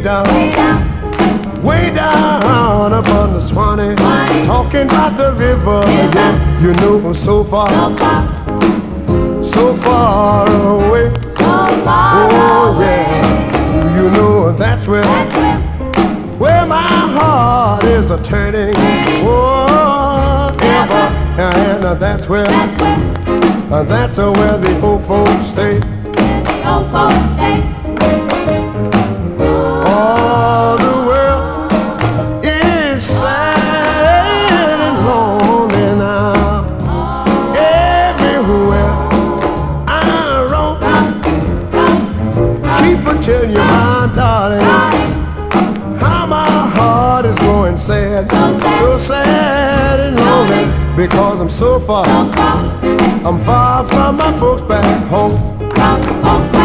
way down upon the Swanee, talking about the river. Yeah, you know, so far away. Oh yeah, you know that's where my heart is a turning. Oh, ever, and that's where the old folks stay. All the world is sad and lonely now. Everywhere I roam, keep on telling you, my darling, how my heart is going sad, so sad and lonely, because I'm so far, I'm far from my folks back home.